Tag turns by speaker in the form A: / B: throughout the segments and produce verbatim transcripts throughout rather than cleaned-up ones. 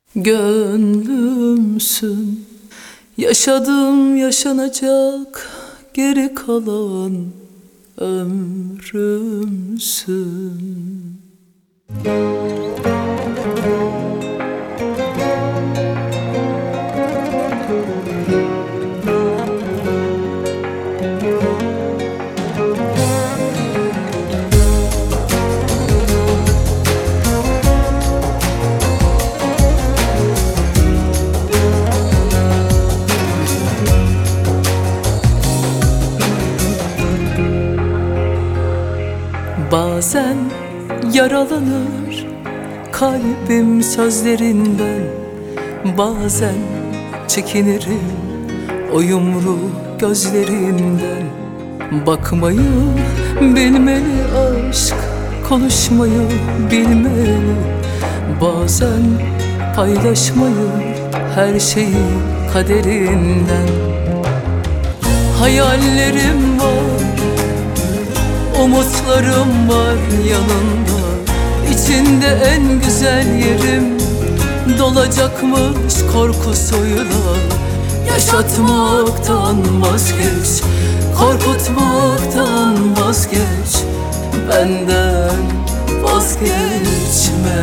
A: Gönlümsün, yaşadım yaşanacak, geri kalan ömrümsün. Bazen yaralanır kalbim sözlerinden, bazen çekinirim o yumru gözlerinden. Bakmayı bilmeli aşk, konuşmayı bilmeli, bazen paylaşmayı her şeyi kaderinden. Hayallerim var, umutlarım var yanında, içinde en güzel yerim dolacakmış korkusuyla. Yaşatmaktan vazgeç, korkutmaktan vazgeç, benden vazgeçme.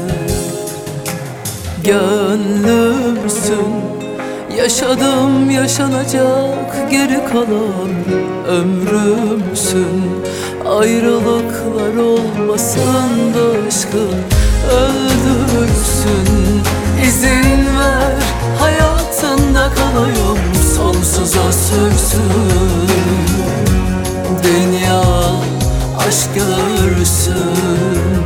A: Gönlümsün, yaşadım yaşanacak, geri kalan ömrümsün. Ayrılıklar olmasın da aşkın öldürsün. İzin ver hayatında kalayım, sonsuza sürsün. Dünya aşk görsün.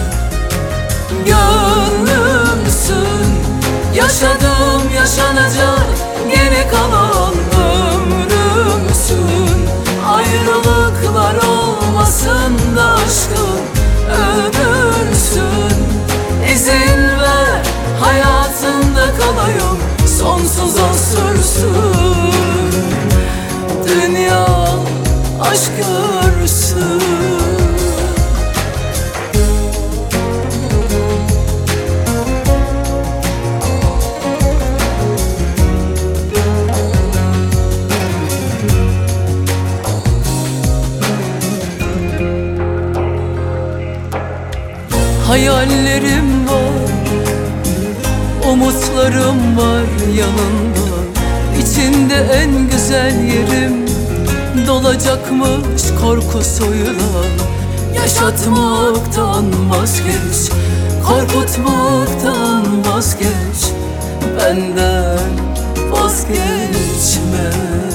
A: Gönlümsün, yaşadım yaşanacak, geri kalan ömrümsün. Ayrılıklar olmasın da aşkın ömürsün. İzin ver hayatında kalayım, sonsuza sürsün. Dünya aşk görsün. Hayallerim var, umutlarım var yanında, içinde en güzel yerim dolacakmış korkusuyla. Yaşatmaktan vazgeç, korkutmaktan vazgeç, benden vazgeçme.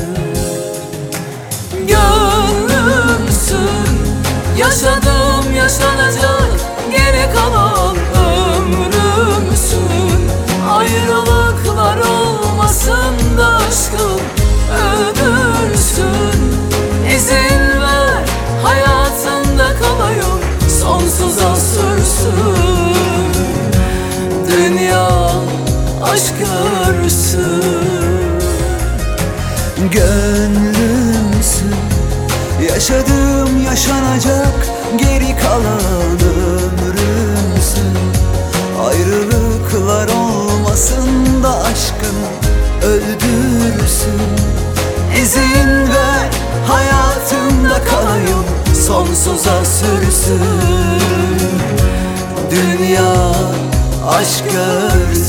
A: Gönlümsün, yaşadım yaşanacak, geri kalan ömrümsün. Ayrılıklar olmasın da aşkın ömürsün. İzin ver hayatında kalayım, sonsuza sürsün. Dünya aşk görsün.
B: Gönlümsün, yaşadım yaşanacak, geri kalan ömrümsün. Ayrılıklar olmasın da aşkın öldürsün. İzin ver hayatımda kalayım, sonsuza sürsün. Dünya aşk görsün.